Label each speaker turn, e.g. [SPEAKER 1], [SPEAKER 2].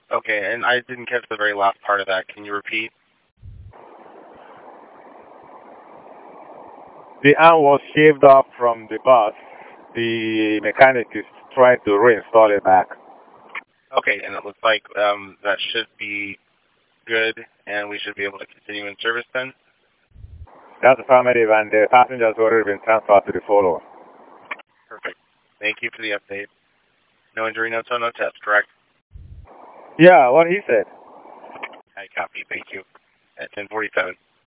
[SPEAKER 1] Okay, and I didn't catch the very last part of that. Can you repeat?
[SPEAKER 2] The arm was shaved off from the bus. The mechanic is trying to reinstall it back.
[SPEAKER 1] Okay, and it looks like that should be good, and we should be able to continue in service then?
[SPEAKER 2] That's affirmative, and the passenger's already been transferred to the follower.
[SPEAKER 1] Perfect. Thank you for the update. No injury, no tow, no test, correct?
[SPEAKER 2] Yeah, what he said.
[SPEAKER 1] I copy. Thank you. At 10:47.